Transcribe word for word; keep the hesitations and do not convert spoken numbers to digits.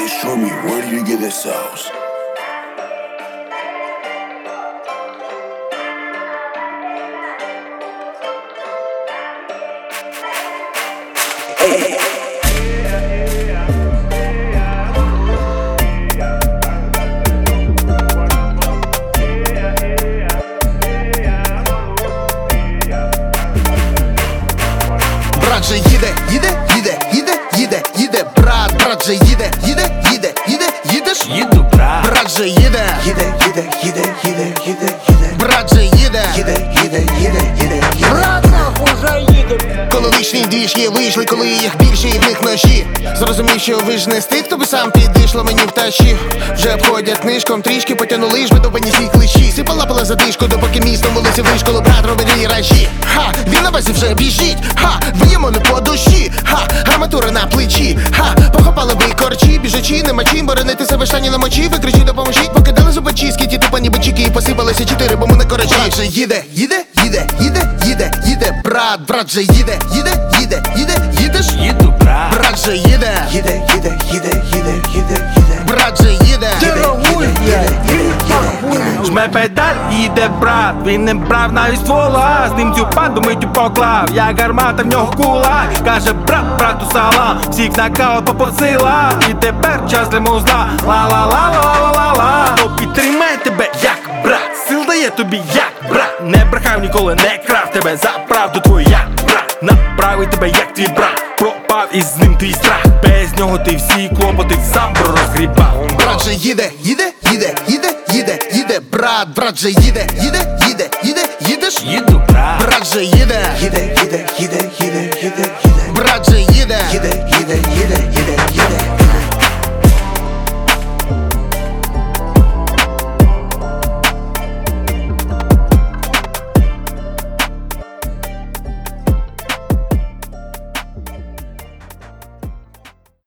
Hey, show me, where do you get this sauce? Hey. Брат же їде, їде, їде, їде, їде, їде, брат, брат же їде, їде, їде, їде, їдеш? Їду, брат. Брат же їде, Їде, їде, їде, їде, їде, їде, брат же їде, їде, їде, їде, їде, їде. брат нахуй вже їде. Коли лишні двіжки вийшли, коли їх більше і в них ножі. Зрозумів, що ви ж не з тих, хто би сам підійшло мені втащив. Вже обходять книжком, трішки потянули ж видобані ці кличі. Сипала задишку, допоки містом вулиці вишколу, брат робить віражі. Ха, він на базі вже біжить, ха, б'ємо не по душі, ха, арматура на плечі, ха, похопали ви корчі, біжачі, нема чим боронити себе штані на мочі. Ви кричіть, допоможіть, покидали зубочистки, ті тупані бичики, і посипалися чотири, бо ми не корочі. Брат же їде, їде, їде, їде, їде, їде, брат, брат же їде, їде, їде, їде, їдеш? Їду, брат. Брат же їде, Їде, їде, їде, їде, їде, їде. брат же їде, Жме педаль, їде брат. Він не брав навіть ствола. З ним цю панду миттю поклав. Я гармата, в нього кула. Каже брат, брату салам. Всіх нокаут попросила. І тепер час для музла. Ла-ла-ла-ла-ла-ла-ла. То підтримай тебе як брат. Сил дає тобі як брат. Не брехав ніколи, не крав тебе за правду твою як брат. Направив тебе як твій брат. Пропав і з ним твій страх. Без нього ти всі клопоти сам пророзгрібав. брат же їде, їде, їде, їде, їде, їде, брат, брат же їде, їде, їде, їде, їдеш? Їду, брат. Брат же їде, Їде, їде, їде.